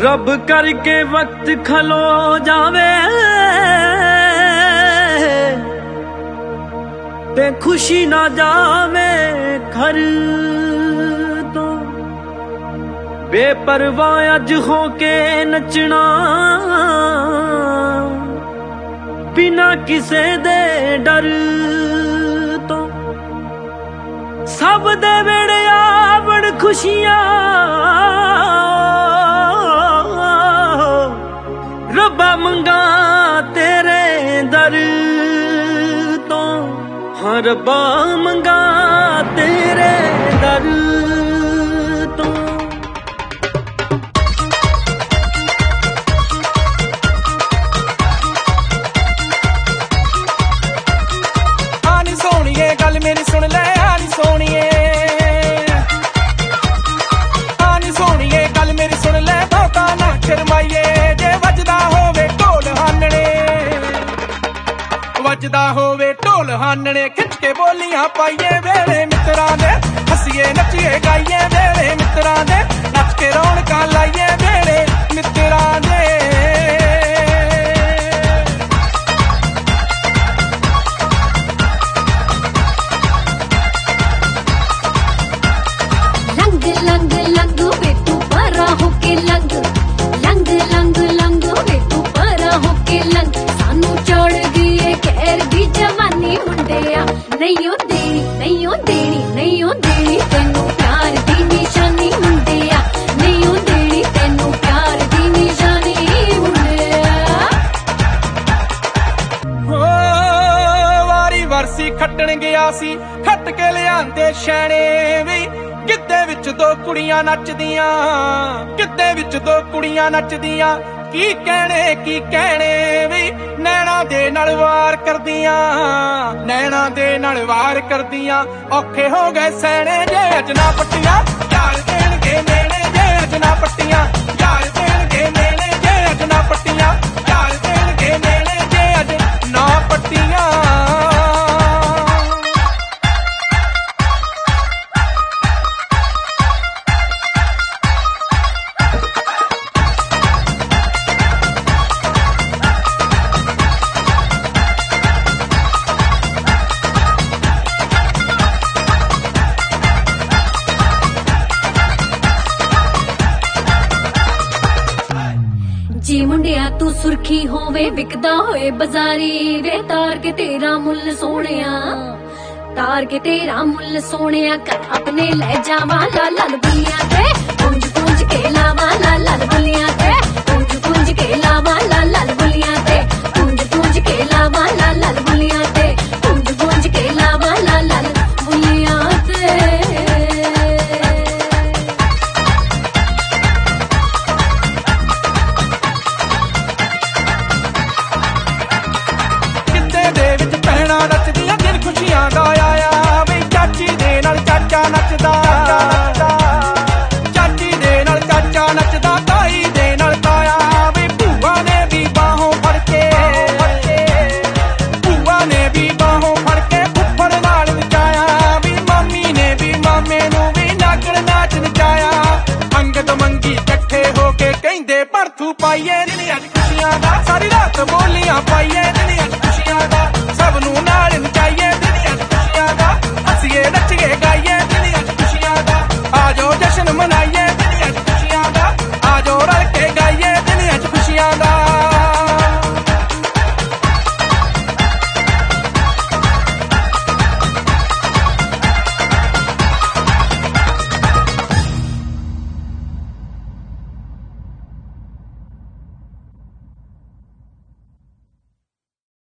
रब करके वक्त खलो जावे ते खुशी ना जावे घर तो बेपरवाह अज होके नचना बिना किसे दे डर तो सब दे वेड़े आवण खुशियां रब्बा मंगा तेरे दर तो हाँ रब्बा मंगा तेरे दर तो आनी सोनिए गल मेरी सुन ले आनी सोनिए आनी सोनिए गल मेरी सुन ले बहुता ना शर्माइए जे वजदा होवे ढोल हानने वजदा होवे ढोल हानने खिच के बोलियां पाइए वेले मित्रां दे हसीए नचिए गाइए वेले मित्रां दे नच के रौनकां लाइए वेले मित्रां दे लंग लंग वे तू परा होके लंग लंग लंग लंग वे तू परा होके लंग सानू चढ़ गई खैर दी जवानी मुंडिया नहीं ओ देनी नहीं ओ देनी नहीं ओ देनी तेनू प्यार दी निशानी मुंडिया नहीं ओ देनी तेनू प्यार दी निशानी मुंडिया हो वारी वरसी खट्टण गया सी खट के लियांदे शैणे वी गिद्धे विच दो कुड़ियां नचदियां गिद्धे विच दो कुड़ियां नचदियां की कहने वी नैना दे नाल वार करदियां नैना दे नाल वार करदियां औखे हो गए सैने जे अजना पट्टियां यार देणगे मेले जे अजना पट्टियां यार देणगे मेले जे अजना पट्टियां यार देणगे मेले जे अजना पट्टियां जी मुंडिया तू सुर्खी होवे विकदा होए बाजारी वे तार के तेरा मुल्ल सोनिया तार के तेरा मुल्ल सोनिया कर अपने ले जावा लाल लाल बुलिया ते पूंज पूंज के लावा लाल लाल बुलिया ते पूंज पूंज के लावा लाल लाल बुलिया ते पूंज पूंज के लावा लाल लाल बुलिया ते पूंज पूंज के लावा लाल लाल बुलिया ते खुशियां दा आया वे चाची दे नाल चाचा नचदा चाची दे नाल चाचा नचदा ताई दे नाल ताया वे भूआ ने भी बाहों फड़ के भूआ ने भी बाहों फड़ के फुफड़ नाल नचाया वी मामी ने भी मामे नू भी नागण नाच नचाया अंगद मंगी इकट्ठे होके कहंदे भरथू पाइए नी अज खुशियां दा सारी